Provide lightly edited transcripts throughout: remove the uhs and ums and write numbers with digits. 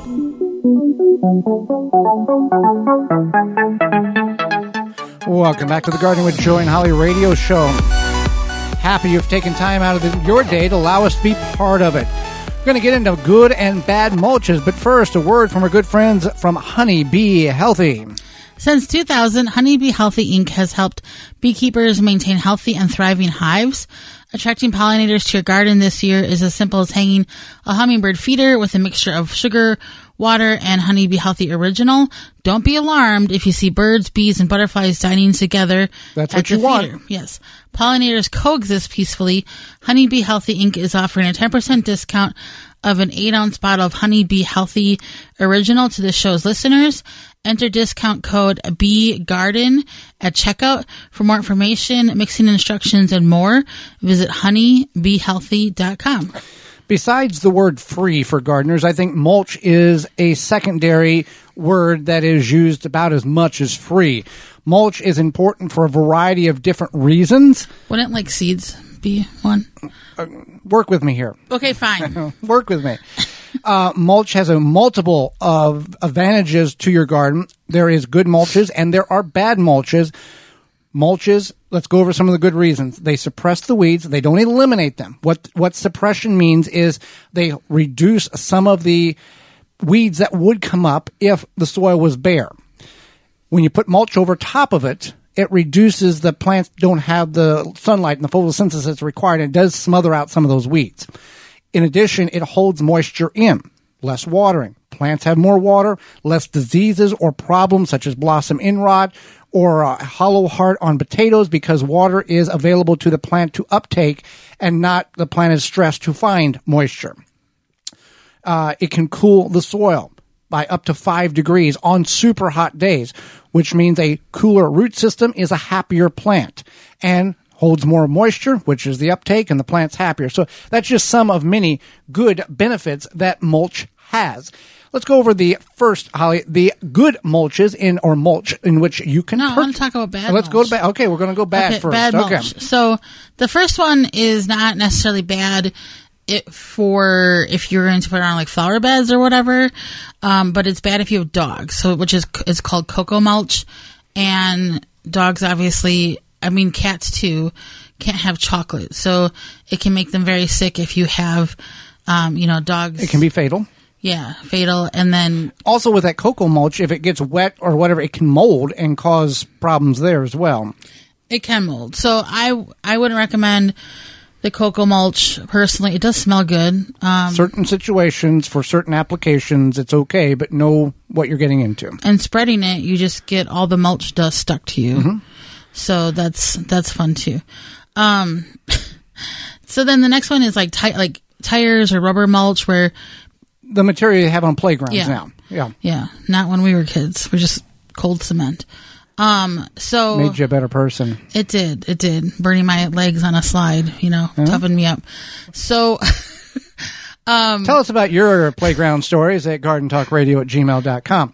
Welcome back to the Gardening with Joey and Holly radio show. Happy you've taken time out of your day to allow us to be part of it. We're going to get into good and bad mulches, but first, a word from our good friends from Honey Bee Healthy. Since 2000, Honey Bee Healthy Inc. has helped beekeepers maintain healthy and thriving hives. Attracting pollinators to your garden this year is as simple as hanging a hummingbird feeder with a mixture of sugar, water, and Honey Bee Healthy Original. Don't be alarmed if you see birds, bees, and butterflies dining together. That's what you want. Feeder. Yes. Pollinators coexist peacefully. Honey Bee Healthy Inc. is offering a 10% discount of an 8-ounce bottle of Honey Bee Healthy Original to the show's listeners. Enter discount code BEEGARDEN at checkout. For more information, mixing instructions, and more, visit honeybeehealthy.com. Besides the word free for gardeners, I think mulch is a secondary word that is used about as much as free. Mulch is important for a variety of different reasons. Wouldn't like seeds be one? Work with me here. Okay, fine. Work with me. Mulch has a multiple of advantages to your garden. There is good mulches and there are bad mulches. Mulches, let's go over some of the good reasons. They suppress the weeds. They don't eliminate them. What suppression means is they reduce some of the weeds that would come up if the soil was bare. When you put mulch over top of it, it reduces the plants don't have the sunlight and the photosynthesis required. And it does smother out some of those weeds. In addition, it holds moisture in. Less watering. Plants have more water, less diseases or problems such as blossom end rot or hollow heart on potatoes because water is available to the plant to uptake and not the plant is stressed to find moisture. It can cool the soil by up to 5 degrees on super hot days, which means a cooler root system is a happier plant and holds more moisture, which is the uptake, and the plant's happier. So that's just some of many good benefits that mulch has. Let's go over the first, Holly, the good mulches mulch in which you can I want to talk about bad Let's mulch. go to bad. Okay, we're going to go bad first. Bad mulch. So the first one is not necessarily bad for if you're going to put it on like flower beds or whatever, but it's bad if you have dogs. So it's called cocoa mulch, and dogs obviously, I mean cats too, can't have chocolate, so it can make them very sick if you have, dogs. It can be fatal. Yeah, fatal. And then also with that cocoa mulch, if it gets wet or whatever, it can mold and cause problems there as well. It can mold. So I wouldn't recommend the cocoa mulch personally. It does smell good. Certain situations for certain applications, it's okay, but know what you're getting into. And spreading it, you just get all the mulch dust stuck to you. Mm-hmm. So that's fun too. So then the next one is like tires or rubber mulch, where the material you have on playgrounds now. Yeah. Not when we were kids. We're just cold cement. So made you a better person. It did. Burning my legs on a slide, toughened me up. So, tell us about your playground stories at gardentalkradio@gmail.com.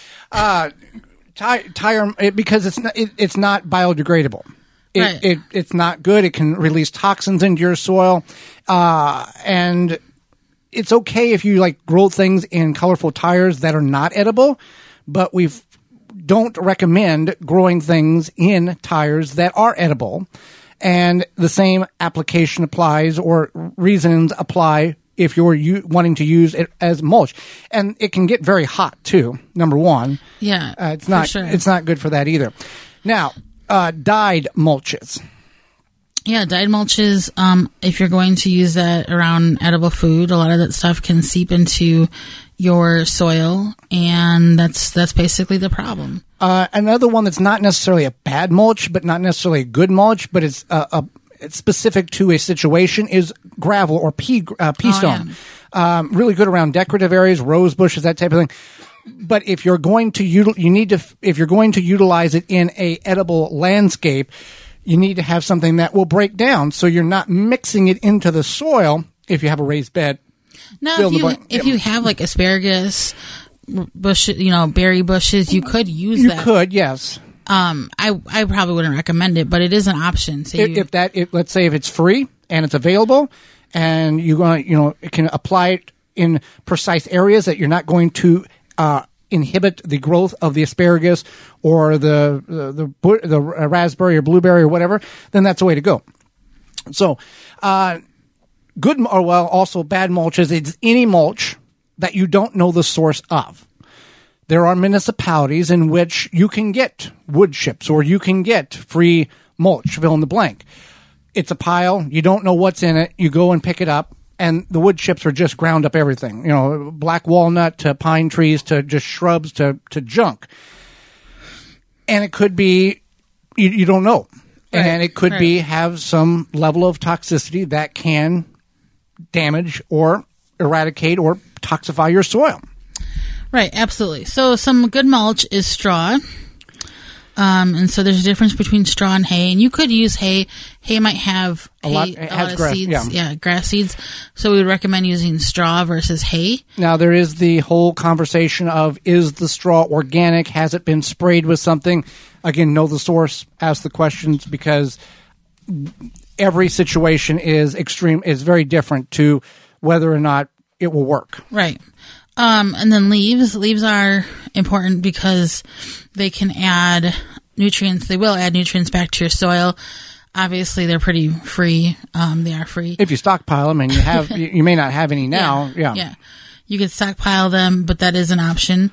Tire, because it's not biodegradable. Right. It's not good. It can release toxins into your soil. And it's okay if you grow things in colorful tires that are not edible, but we don't recommend growing things in tires that are edible. And the same application applies, or reasons apply if you're wanting to use it as mulch. And it can get very hot too, number one. Yeah, it's not sure. It's not good for that either. Now, dyed mulches. Yeah, dyed mulches, if you're going to use that around edible food, a lot of that stuff can seep into your soil, and that's basically the problem. Another one that's not necessarily a bad mulch, but not necessarily a good mulch, but it's specific to a situation, is gravel or pea stone. Yeah. Really good around decorative areas, rose bushes, that type of thing. But if you're going to if you're going to utilize it in a edible landscape, you need to have something that will break down, so you're not mixing it into the soil if you have a raised bed. Now, if you have like asparagus bushes, berry bushes, you could use that. You could, yes. I probably wouldn't recommend it, but it is an option. So let's say if it's free and it's available, and it can apply it in precise areas that you're not going to inhibit the growth of the asparagus or the raspberry or blueberry or whatever, then that's the way to go. So, also bad mulches is any mulch that you don't know the source of. There are municipalities in which you can get wood chips or you can get free mulch, fill in the blank. It's a pile. You don't know what's in it. You go and pick it up, and the wood chips are just ground up everything. Black walnut to pine trees to just shrubs to junk. And it could be, you don't know. Right. And it could be have some level of toxicity that can damage or eradicate or toxify your soil. Right, absolutely. So some good mulch is straw. And so there's a difference between straw and hay. And you could use hay. Hay might have a lot of grass, seeds. Yeah, grass seeds. So we would recommend using straw versus hay. Now, there is the whole conversation of, is the straw organic? Has it been sprayed with something? Again, know the source, ask the questions, because every situation is very different to whether or not it will work. Right. And then leaves. Leaves are important because they can add nutrients. They will add nutrients back to your soil. Obviously, they're pretty free. They are free. If you stockpile them, and you may not have any now. Yeah. You could stockpile them, but that is an option.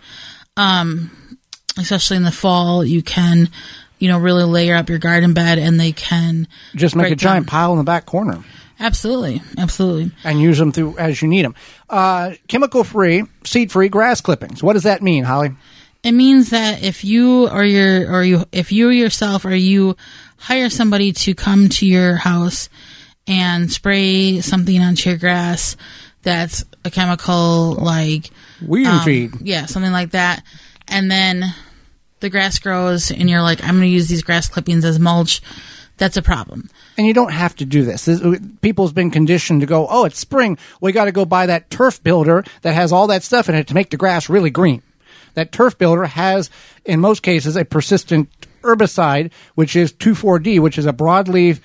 Especially in the fall, you can, really layer up your garden bed, and they can just make a giant pile in the back corner. Absolutely. And use them as you need them. Chemical-free, seed-free grass clippings. What does that mean, Holly? It means that if you yourself hire somebody to come to your house and spray something onto your grass that's a chemical like weed feed. Yeah, something like that. And then the grass grows and you're like, I'm going to use these grass clippings as mulch. That's a problem. And you don't have to do this. People's been conditioned to go, oh, it's spring. We got to go buy that turf builder that has all that stuff in it to make the grass really green. That turf builder has, in most cases, a persistent herbicide, which is 2,4-D, which is a broadleaf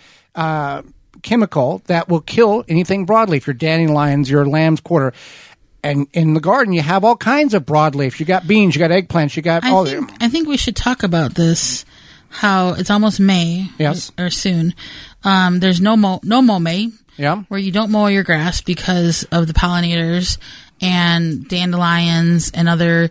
chemical that will kill anything broadleaf, your dandelions, your lamb's quarter. And in the garden, you have all kinds of broadleaf. You got beans, you got eggplants, you got all. I think we should talk about this. How it's almost May, yes, or soon. There's no mow May, where you don't mow your grass because of the pollinators and dandelions and other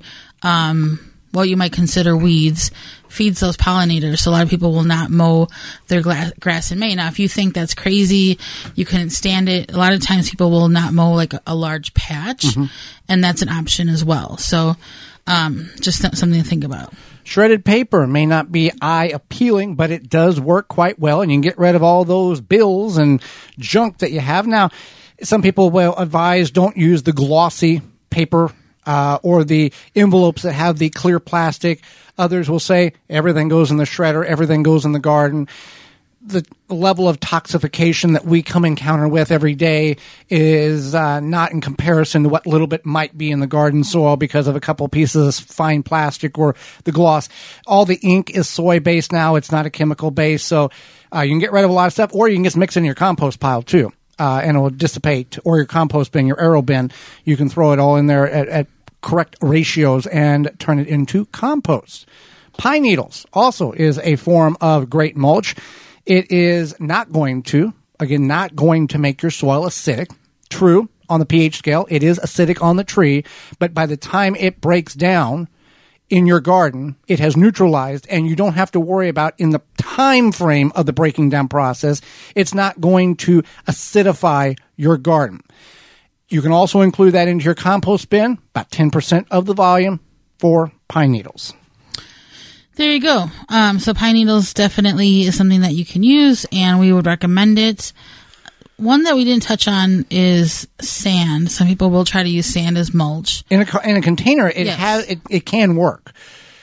what you might consider weeds feeds those pollinators. So a lot of people will not mow their grass in May. Now, if you think that's crazy, you couldn't stand it. A lot of times people will not mow like a large patch, and that's an option as well. So just something to think about. Shredded paper may not be eye appealing, but it does work quite well, and you can get rid of all those bills and junk that you have. Now, some people will advise don't use the glossy paper or the envelopes that have the clear plastic. Others will say everything goes in the shredder, everything goes in the garden. The level of toxification that we come encounter with every day is not in comparison to what little bit might be in the garden soil because of a couple pieces of fine plastic or the gloss. All the ink is soy-based now. It's not a chemical-based. So you can get rid of a lot of stuff, or you can just mix it in your compost pile too, and it will dissipate. Or your compost bin, your aero bin, you can throw it all in there at correct ratios and turn it into compost. Pine needles also is a form of great mulch. It is not going to make your soil acidic. True, on the pH scale, it is acidic on the tree, but by the time it breaks down in your garden, it has neutralized, and you don't have to worry about in the time frame of the breaking down process, it's not going to acidify your garden. You can also include that into your compost bin, about 10% of the volume for pine needles. There you go. So pine needles definitely is something that you can use, and we would recommend it. One that we didn't touch on is sand. Some people will try to use sand as mulch. In a container, it can work.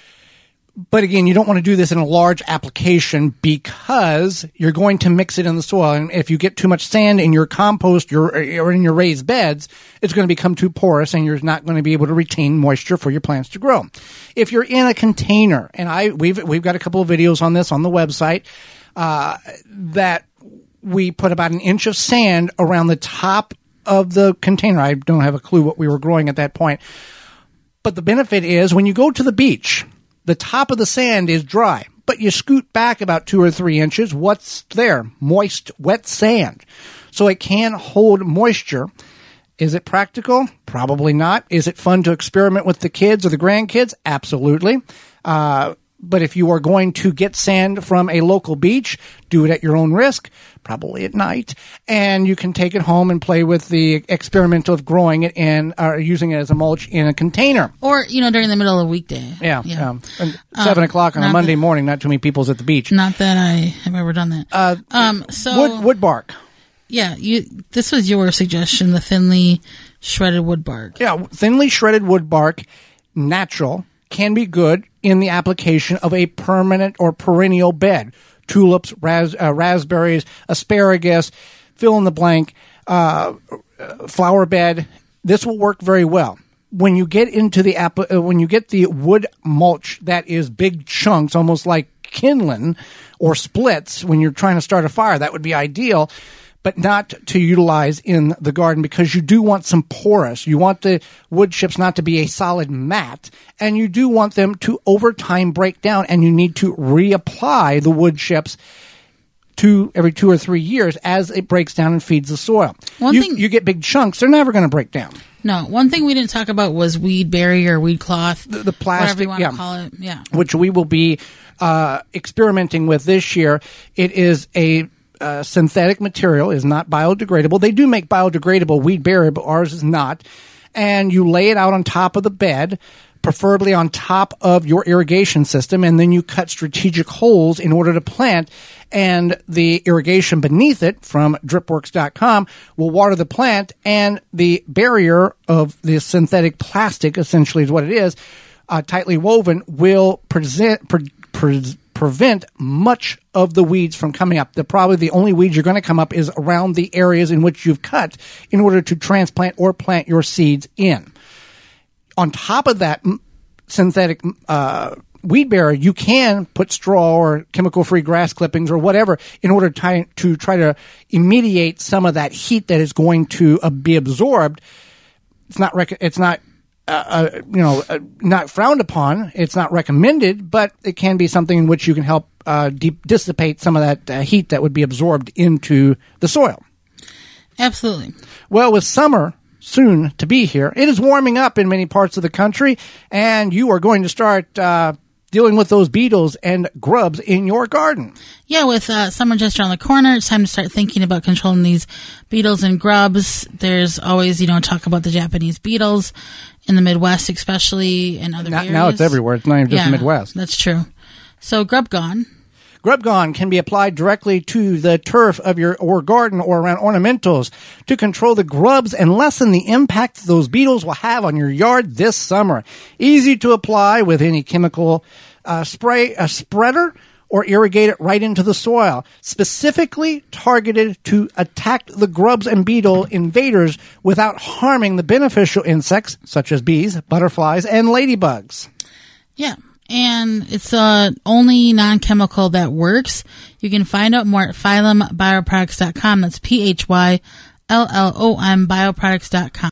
But again, you don't want to do this in a large application because you're going to mix it in the soil. And if you get too much sand in your compost or in your raised beds, it's going to become too porous and you're not going to be able to retain moisture for your plants to grow. If you're in a container, and we've got a couple of videos on this on the website, that we put about an inch of sand around the top of the container. I don't have a clue what we were growing at that point. But the benefit is when you go to the beach, the top of the sand is dry, but you scoot back about 2 or 3 inches. What's there? Moist, wet sand. So it can hold moisture. Is it practical? Probably not. Is it fun to experiment with the kids or the grandkids? Absolutely. But if you are going to get sand from a local beach, do it at your own risk, probably at night, and you can take it home and play with the experiment of growing it in, or using it as a mulch in a container. Or, during the middle of the weekday. Yeah. And 7 o'clock on a Monday morning, not too many people's at the beach. Not that I have ever done that. Wood bark. Yeah, this was your suggestion, the thinly shredded wood bark. Yeah, thinly shredded wood bark, natural, can be good in the application of a permanent or perennial bed. Tulips, raspberries, asparagus, fill in the blank, flower bed. This will work very well. When you get into when you get the wood mulch that is big chunks, almost like kindling or splits, when you're trying to start a fire, that would be ideal, but not to utilize in the garden because you do want some porous. You want the wood chips not to be a solid mat, and you do want them to over time break down, and you need to reapply the wood chips every 2 or 3 years as it breaks down and feeds the soil. You get big chunks, they're never going to break down. No, one thing we didn't talk about was weed barrier or weed cloth. The plastic, whatever you want to call it. Yeah. Which we will be experimenting with this year. It is a synthetic material, is not biodegradable. They do make biodegradable weed barrier, but ours is not. And you lay it out on top of the bed, preferably on top of your irrigation system, and then you cut strategic holes in order to plant, and the irrigation beneath it from dripworks.com will water the plant, and the barrier of the synthetic plastic, essentially is what it is, tightly woven, will prevent much of the weeds from coming up. Probably the only weeds you're going to come up is around the areas in which you've cut in order to transplant or plant your seeds in. On top of that synthetic weed barrier, you can put straw or chemical-free grass clippings or whatever in order to try to mediate some of that heat that is going to be absorbed. It's not not frowned upon. It's not recommended, but it can be something in which you can help dissipate some of that heat that would be absorbed into the soil. Absolutely. Well, with summer soon to be here, it is warming up in many parts of the country, and you are going to start dealing with those beetles and grubs in your garden. Yeah, with summer just around the corner, it's time to start thinking about controlling these beetles and grubs. There's always, talk about the Japanese beetles in the Midwest, especially in other areas. Now it's everywhere. It's not even just the Midwest. That's true. So Grub Gone. Grub Gone can be applied directly to the turf of your garden or around ornamentals to control the grubs and lessen the impact those beetles will have on your yard this summer. Easy to apply with any chemical spreader or irrigate it right into the soil. Specifically targeted to attack the grubs and beetle invaders without harming the beneficial insects such as bees, butterflies, and ladybugs. Yeah. And it's the only non-chemical that works. You can find out more at phyllombioproducts.com. That's PHYLLOM bioproducts.com.